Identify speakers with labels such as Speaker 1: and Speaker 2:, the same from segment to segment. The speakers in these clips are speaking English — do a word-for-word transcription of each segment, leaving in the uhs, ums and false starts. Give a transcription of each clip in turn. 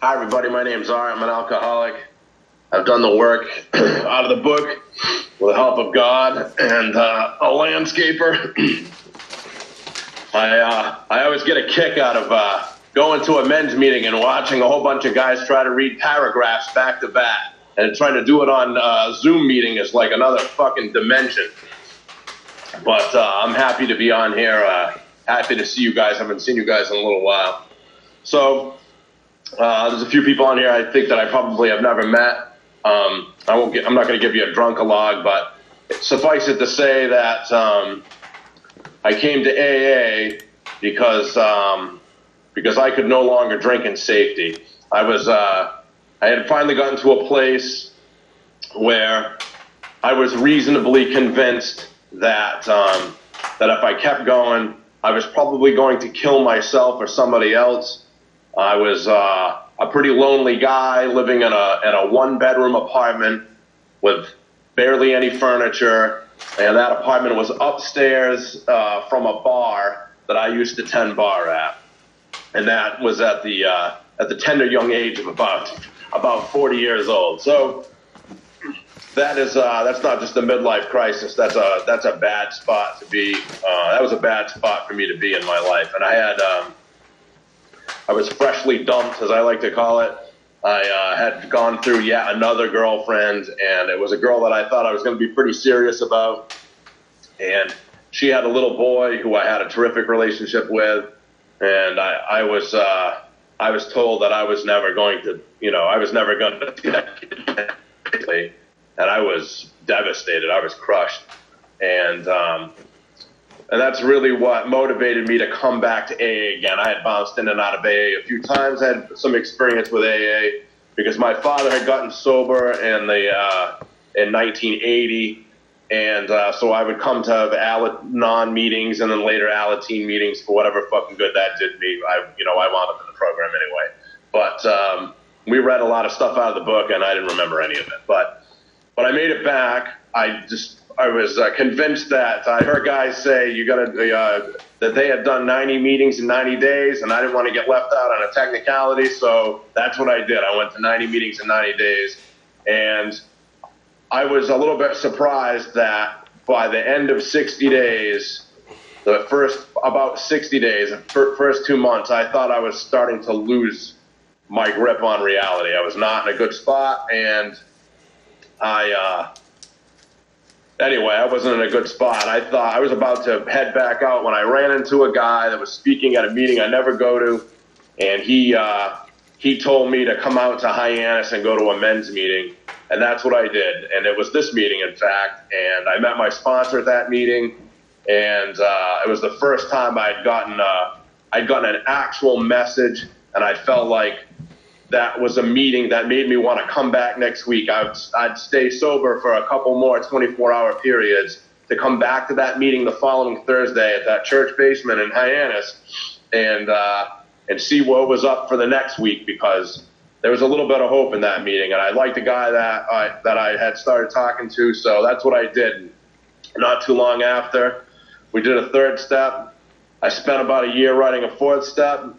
Speaker 1: Hi, everybody. My name's Ari. I'm an alcoholic. I've done the work out of the book with the help of God and uh, a landscaper. I uh, I always get a kick out of uh, going to a men's meeting and watching a whole bunch of guys try to read paragraphs back to back. And trying to do it on uh, Zoom meeting is like another fucking dimension. But uh, I'm happy to be on here. Uh, happy to see you guys. I haven't seen you guys in a little while. So uh, there's a few people on here I think that I probably have never met. Um, I won't get, I'm not going to give you a drunk-a-log, but suffice it to say that um, I came to A A because um, because I could no longer drink in safety. I was uh, I had finally gotten to a place where I was reasonably convinced that um, that if I kept going, I was probably going to kill myself or somebody else. I was uh, a pretty lonely guy living in a in a one-bedroom apartment with barely any furniture, and that apartment was upstairs uh, from a bar that I used to tend bar at, and that was at the uh, at the tender young age of about about forty years old. So that is uh, that's not just a midlife crisis. That's a that's a bad spot to be. Uh, that was a bad spot for me to be in my life, and I had. Um, I was freshly dumped, as I like to call it. I uh, had gone through yet another girlfriend, and it was a girl that I thought I was going to be pretty serious about. And she had a little boy who I had a terrific relationship with, and I, I was uh, I was told that I was never going to, you know, I was never going to see that kid. And I was devastated. I was crushed, and um, and that's really what motivated me to come back to A A again. I had bounced in and out of A A a few times. I had some experience with A A because my father had gotten sober in the uh, in nineteen eighty, and uh, so I would come to Al-Anon meetings and then later Alateen meetings for whatever fucking good that did me. I, you know, I wound up in the program anyway. But um, we read a lot of stuff out of the book, and I didn't remember any of it. But when I made it back, I just. I was uh, convinced that I heard guys say you got to uh, that they had done ninety meetings in ninety days, and I didn't want to get left out on a technicality, so that's what I did. I went to ninety meetings in ninety days, and I was a little bit surprised that by the end of sixty days, the first about sixty days, the first two months, I thought I was starting to lose my grip on reality. I was not in a good spot, and I. Uh, Anyway, I wasn't in a good spot. I thought I was about to head back out when I ran into a guy that was speaking at a meeting I never go to, and he uh, he told me to come out to Hyannis and go to a men's meeting, and that's what I did. And it was this meeting, in fact, and I met my sponsor at that meeting, and uh, it was the first time I'd gotten uh, I'd gotten an actual message, and I felt like that was a meeting that made me want to come back next week. I'd, I'd stay sober for a couple more twenty-four hour periods to come back to that meeting the following Thursday at that church basement in Hyannis and uh, and see what was up for the next week, because there was a little bit of hope in that meeting. And I liked the guy that I, that I had started talking to, so that's what I did. Not too long after, we did a third step. I spent about a year writing a fourth step.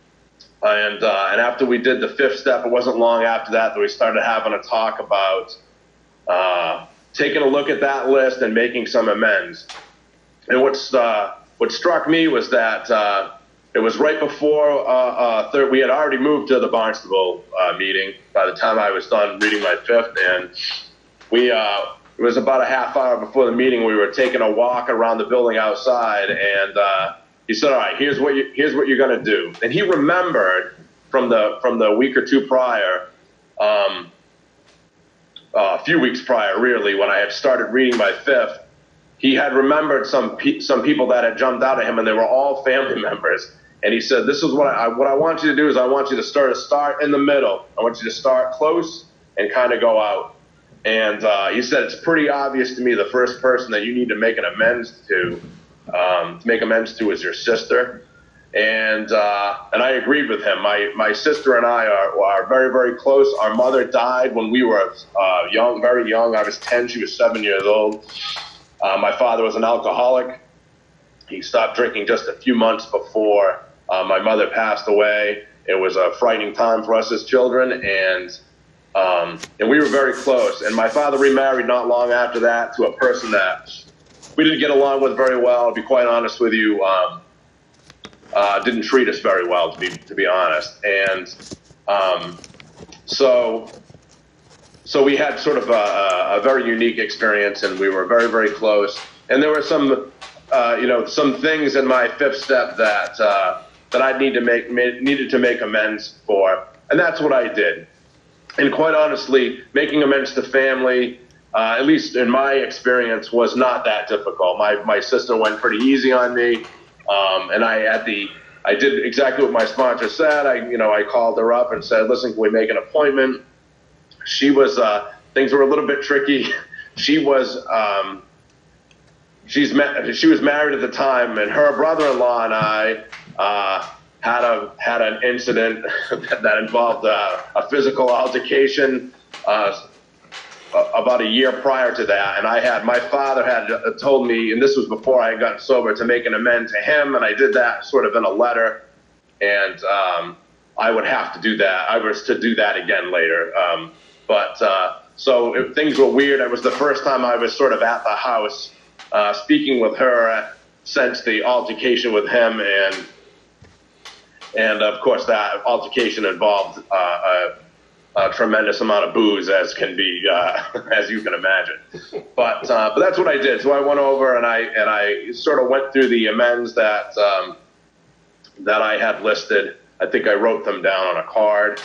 Speaker 1: And uh, and after we did the fifth step, it wasn't long after that that we started having a talk about uh, taking a look at that list and making some amends. And what's uh, what struck me was that uh, it was right before uh, uh, third. We had already moved to the Barnstable uh, meeting by the time I was done reading my fifth, and we uh, it was about a half hour before the meeting. We were taking a walk around the building outside, and uh, he said, all right, here's what you, here's what you're going to do. And he remembered from the from the week or two prior, um, uh, a few weeks prior, really, when I had started reading my fifth, he had remembered some pe- some people that had jumped out at him, and they were all family members. And he said, this is what I, what I want you to do is I want you to start, start in the middle. I want you to start close and kind of go out. And uh, he said, it's pretty obvious to me the first person that you need to make an amends to Um, to make amends to is your sister, and uh, and I agreed with him. My my sister and I are are very very close. Our mother died when we were uh, young, very young. I was ten; she was seven years old. Uh, my father was an alcoholic. He stopped drinking just a few months before Uh, my mother passed away. It was a frightening time for us as children, and um, and we were very close. And my father remarried not long after that to a person that we didn't get along with very well. To be quite honest with you, um, uh, didn't treat us very well, to be to be honest. And um, so so we had sort of a, a very unique experience, and we were very very close. And there were some uh, you know some things in my fifth step that. Uh, that I need to make needed to make amends for, and that's what I did. And quite honestly, making amends to family, uh, at least in my experience, was not that difficult. My my sister went pretty easy on me, um, and I at the I did exactly what my sponsor said. I you know I called her up and said, "Listen, can we make an appointment?" She was uh, things were a little bit tricky. She was. Um, She's ma- she was married at the time, and her brother-in-law and I uh, had a had an incident that involved uh, a physical altercation uh, about a year prior to that. And I had my father had told me, and this was before I had gotten sober, to make an amends to him, and I did that sort of in a letter. And um, I would have to do that. I was to do that again later. Um, but uh, so if things were weird. It was the first time I was sort of at the house. Uh, speaking with her since the altercation with him, and and of course that altercation involved uh, a, a tremendous amount of booze, as can be uh, as you can imagine. But uh, but that's what I did. So I went over and I and I sort of went through the amends that um, that I had listed. I think I wrote them down on a card.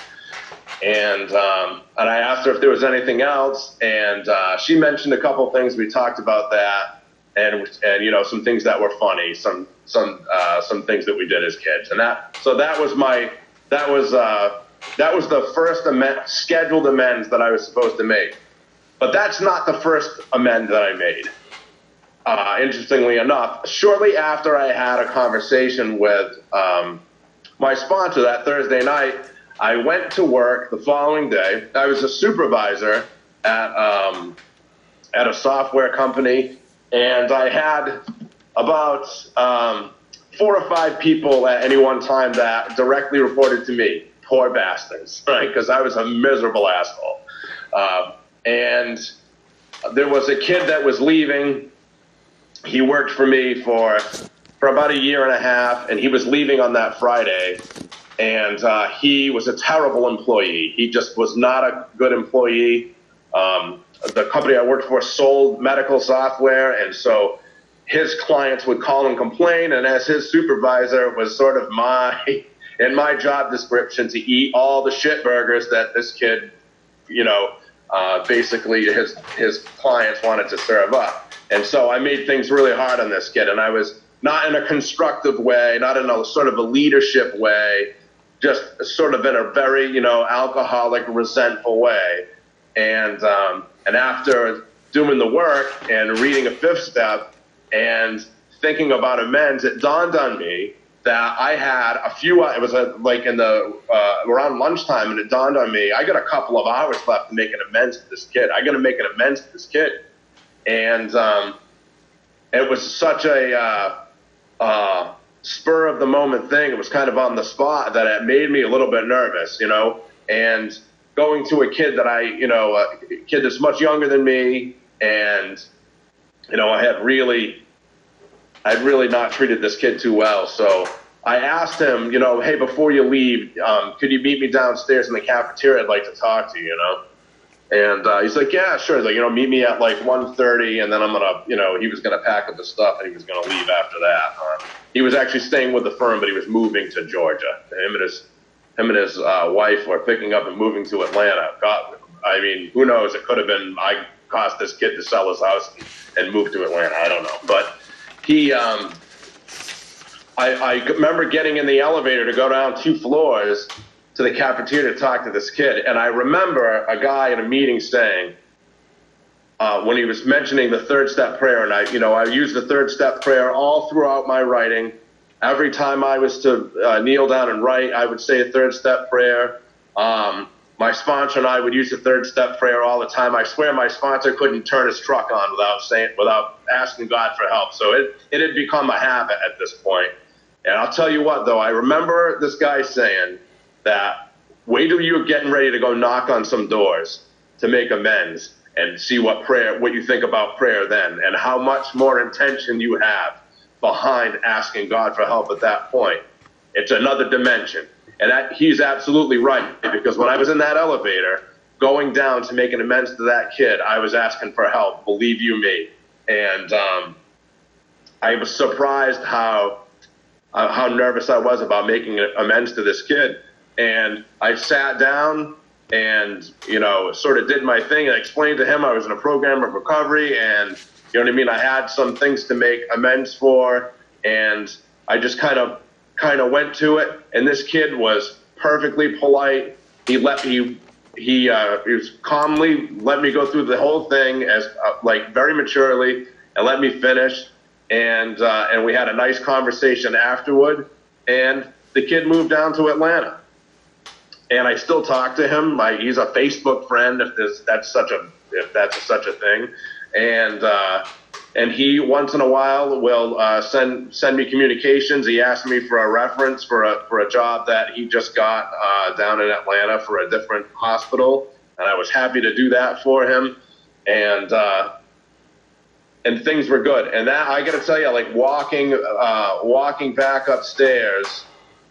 Speaker 1: And um, and I asked her if there was anything else, and uh, she mentioned a couple things. We talked about that. And, and you know, some things that were funny, some some uh, some things that we did as kids, and that so that was my that was uh, that was the first amend, scheduled amends that I was supposed to make. But that's not the first amend that I made. Uh, interestingly enough, shortly after I had a conversation with um, my sponsor that Thursday night, I went to work the following day. I was a supervisor at um, at a software company. And I had about um, four or five people at any one time that directly reported to me. Poor bastards, right? Because I was a miserable asshole. Uh, and there was a kid that was leaving. He worked for me for for about a year and a half, and he was leaving on that Friday. And uh, he was a terrible employee. He just was not a good employee. Um, the company I worked for sold medical software, and so his clients would call and complain, and as his supervisor, it was sort of my, in my job description, to eat all the shit burgers that this kid, you know, uh, basically his his clients wanted to serve up. And so I made things really hard on this kid, and I was not in a constructive way, not in a sort of a leadership way, just sort of in a very, you know, alcoholic, resentful way. And um, and after doing the work and reading a fifth step and thinking about amends, it dawned on me that I had a few. It was a, like in the uh, around lunchtime, and it dawned on me I got a couple of hours left to make an amends to this kid. I got to make an amends to this kid, and um, it was such a uh, uh, spur of the moment thing. It was kind of on the spot that it made me a little bit nervous, you know, and. Going to a kid that I, you know, a kid that's much younger than me, and, you know, I had really, I'd really not treated this kid too well. So I asked him, you know, hey, before you leave, um, could you meet me downstairs in the cafeteria? I'd like to talk to you, you know. And uh, he's like, yeah, sure. Like, you know, meet me at like one thirty, and then I'm gonna, you know, he was gonna pack up his stuff and he was gonna leave after that. Um, he was actually staying with the firm, but he was moving to Georgia. Him and his Him and his uh, wife were picking up and moving to Atlanta. God, I mean, who knows? It could have been I caused this kid to sell his house and, and move to Atlanta. I don't know. But he, um, I, I remember getting in the elevator to go down two floors to the cafeteria to talk to this kid. And I remember a guy in a meeting saying, uh, when he was mentioning the third step prayer, and I, you know, I used the third step prayer all throughout my writing. Every time I was to uh, kneel down and write, I would say a third step prayer. Um, my sponsor and I would use the third step prayer all the time. I swear my sponsor couldn't turn his truck on without saying, without asking God for help. So it, it had become a habit at this point. And I'll tell you what, though, I remember this guy saying that wait till you're getting ready to go knock on some doors to make amends and see what prayer, what you think about prayer then, and how much more intention you have behind asking God for help at that point. It's another dimension. And that, he's absolutely right, because when I was in that elevator, going down to make an amends to that kid, I was asking for help, believe you me. And um, I was surprised how uh, how nervous I was about making amends to this kid. And I sat down and, you know, sort of did my thing. I explained to him I was in a program of recovery, and, you know what I mean, I had some things to make amends for, and I just kind of kind of went to it. And this kid was perfectly polite. He let he he uh, he was calmly let me go through the whole thing as uh, like very maturely, and let me finish. And uh, and we had a nice conversation afterward. And the kid moved down to Atlanta. And I still talk to him. My, he's a Facebook friend, if this, that's such a if that's such a thing. And uh, and he once in a while will uh, send send me communications. He asked me for a reference for a for a job that he just got uh, down in Atlanta for a different hospital, and I was happy to do that for him. And uh, and things were good. And that, I got to tell you, like walking uh, walking back upstairs.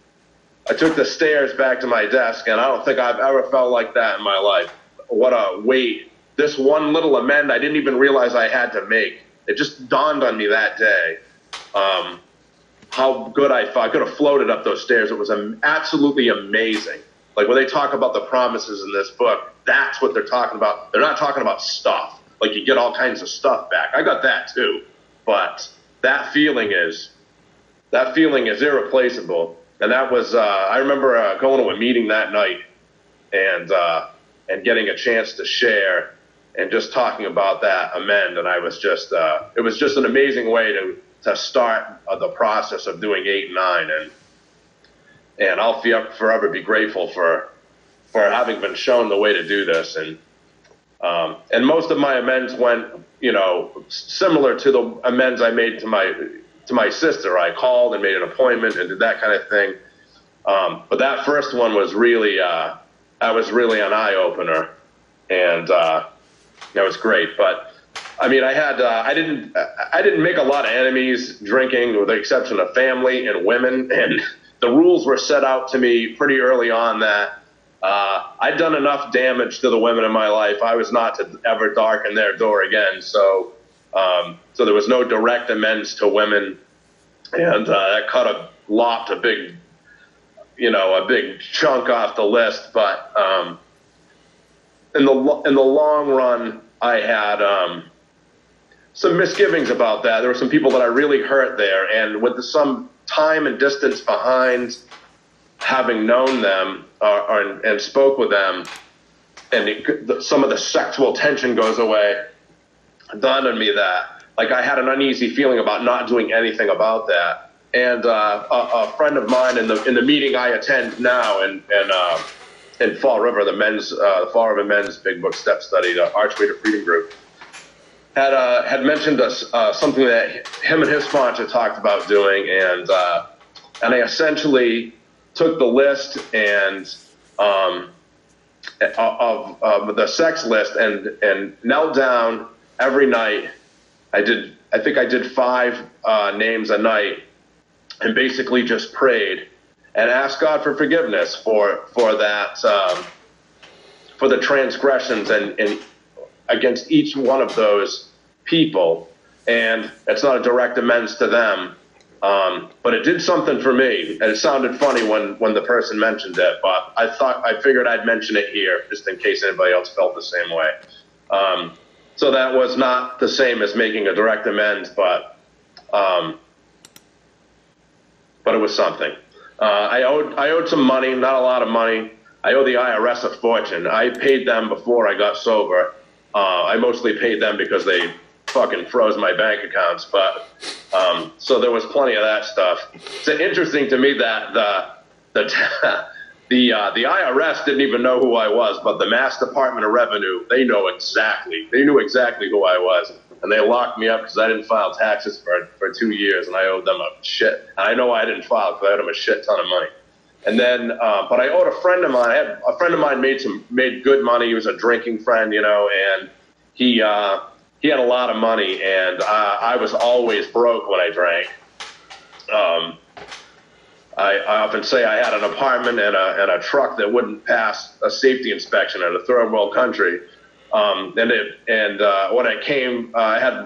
Speaker 1: I took the stairs back to my desk, and I don't think I've ever felt like that in my life. What a weight. This one little amend I didn't even realize I had to make. It just dawned on me that day um, how good I felt. I could have floated up those stairs. It was um, absolutely amazing. Like when they talk about the promises in this book, that's what they're talking about. They're not talking about stuff. Like you get all kinds of stuff back. I got that too. But that feeling is, that feeling is irreplaceable. And that was, uh, I remember uh, going to a meeting that night and uh, and getting a chance to share and just talking about that amend. And I was just, uh, it was just an amazing way to, to start uh, the process of doing eight and nine. And and I'll forever be grateful for for having been shown the way to do this. And um, and most of my amends went, you know, similar to the amends I made to my to my sister. I called and made an appointment and did that kind of thing. Um, but that first one was really, uh, that was really an eye opener, and uh, that was great. But I mean, I had, uh, I didn't, I didn't make a lot of enemies drinking, with the exception of family and women. And the rules were set out to me pretty early on that uh, I'd done enough damage to the women in my life. I was not to ever darken their door again. So. Um, so there was no direct amends to women, and uh, that cut a lopped a big, you know, a big chunk off the list. But um, in the in the long run, I had um, some misgivings about that. There were some people that I really hurt there, and with the, some time and distance behind having known them uh, or, and spoke with them, and it, the, some of the sexual tension goes away. Dawned on me that, like, I had an uneasy feeling about not doing anything about that. And uh, a, a friend of mine in the in the meeting I attend now in in, uh, in Fall River, the men's uh, the Fall River Men's Big Book Step Study, the Archway to Freedom group, had uh, had mentioned us uh, something that him and his sponsor talked about doing, and uh, and I essentially took the list and um, of, of the sex list and and knelt down. Every night, I did. I think I did five uh, names a night, and basically just prayed and asked God for forgiveness for for that, um, for the transgressions and, and against each one of those people. And it's not a direct amends to them, um, but it did something for me. And it sounded funny when when the person mentioned it, but I thought I figured I'd mention it here just in case anybody else felt the same way. Um, So that was not the same as making a direct amends, but um, but it was something. Uh, I owed I owed some money, not a lot of money. I owe the I R S a fortune. I paid them before I got sober. Uh, I mostly paid them because they fucking froze my bank accounts. But um, so there was plenty of that stuff. It's interesting to me that the the the uh, the I R S didn't even know who I was, but the Mass Department of Revenue, they know exactly. They knew exactly who I was. and they locked me up because I didn't file taxes for for two years, and I owed them a shit. And I know I didn't file because I owed them a shit ton of money. And then, uh, but I owed a friend of mine. I had a friend of mine made some made good money. He was a drinking friend, you know, and he uh, he had a lot of money, and uh, I was always broke when I drank. Um, I, I often say I had an apartment and a and a truck that wouldn't pass a safety inspection in a third world country. Um, and it, and uh, when I came, uh, I had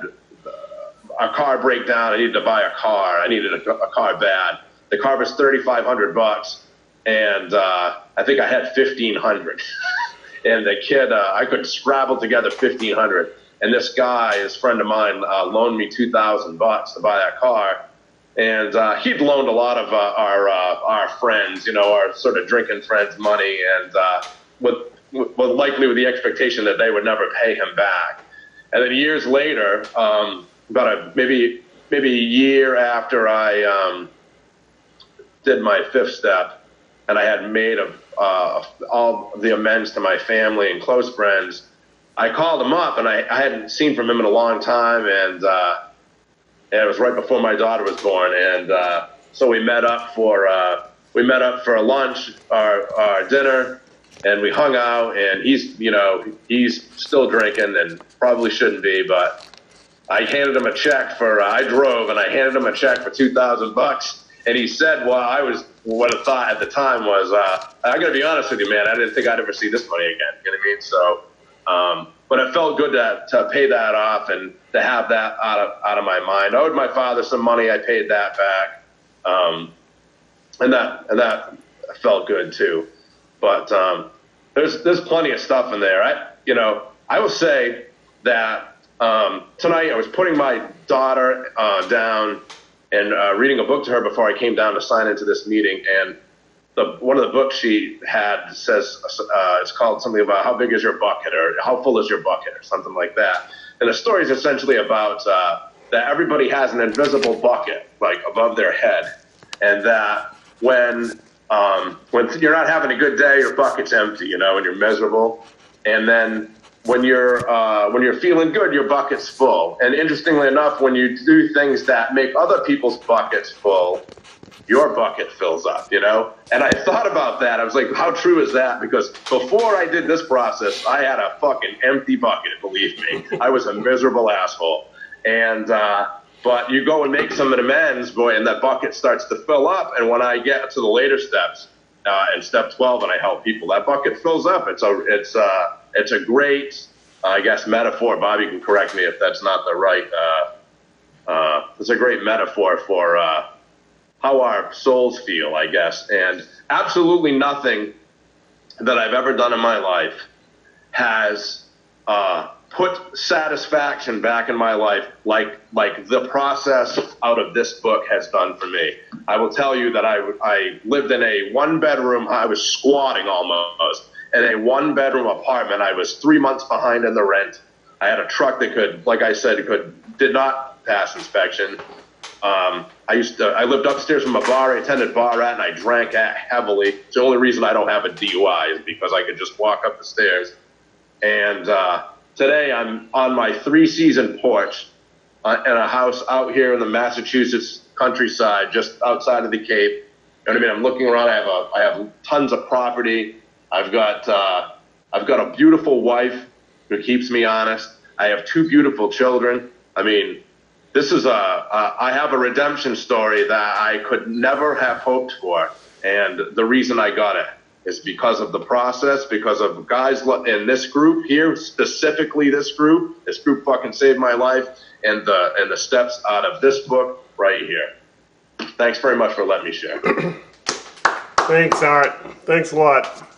Speaker 1: a car break down. I needed to buy a car. I needed a, a car bad. The car was thirty-five hundred bucks, and uh, I think I had fifteen hundred. And the kid, uh, I could scrabble together fifteen hundred. And this guy, this friend of mine, uh, loaned me two thousand bucks to buy that car. And uh, he'd loaned a lot of uh, our uh, our friends, you know, our sort of drinking friends, money, and uh, with, with likely with the expectation that they would never pay him back. And then years later, um, about a maybe maybe a year after I um, did my fifth step, and I had made a, uh, all the amends to my family and close friends, I called him up, and I, I hadn't seen from him in a long time, and. Uh, And it was right before my daughter was born, and uh, so we met up for uh, we met up for lunch, our, our dinner, and we hung out. And he's, you know, he's still drinking and probably shouldn't be, but I handed him a check for. Uh, I drove and I handed him a check for two thousand bucks, and he said, "Well, I was what I thought at the time was uh, I got to be honest with you, man. I didn't think I'd ever see this money again." You know what I mean? So. Um, But it felt good to to pay that off and to have that out of out of my mind. I owed my father some money. I paid that back, um, and that and that felt good too. But um, there's there's plenty of stuff in there. I you know I will say that um, tonight I was putting my daughter uh, down and uh, reading a book to her before I came down to sign into this meeting, and. The, one of the books she had says uh, it's called something about how big is your bucket or how full is your bucket or something like that. And the story is essentially about uh, that everybody has an invisible bucket like above their head, and that when um, when you're not having a good day, your bucket's empty, you know, and you're miserable. And then when you're uh, when you're feeling good, your bucket's full. And interestingly enough, when you do things that make other people's buckets full, your bucket fills up, you know? And I thought about that. I was like, how true is that? Because before I did this process, I had a fucking empty bucket, believe me. I was a miserable asshole. And, uh, but you go and make some amends, boy, and that bucket starts to fill up. And when I get to the later steps, uh, in step twelve, and I help people, that bucket fills up. It's a, it's a, it's a great, uh, I guess, metaphor. Bobby can correct me if that's not the right, uh, uh, it's a great metaphor for, uh, how our souls feel, I guess. And absolutely nothing that I've ever done in my life has uh, put satisfaction back in my life like like the process out of this book has done for me. I will tell you that I, I lived in a one-bedroom, I was squatting almost, in a one-bedroom apartment. I was three months behind in the rent. I had a truck that could, like I said, could did not pass inspection. Um, I used to, I lived upstairs from a bar. I attended bar at, and I drank at heavily. It's the only reason I don't have a D U I is because I could just walk up the stairs. And uh, today I'm on my three-season porch uh, in a house out here in the Massachusetts countryside, just outside of the Cape. You know what I mean? I'm looking around. I have a, I have tons of property. I've got, uh, I've got a beautiful wife who keeps me honest. I have two beautiful children. I mean. This is a, a, I have a redemption story that I could never have hoped for. And the reason I got it is because of the process, because of guys in this group here, specifically this group. This group fucking saved my life, and the, and the steps out of this book right here. Thanks very much for letting me share.
Speaker 2: Thanks, Art. Thanks a lot.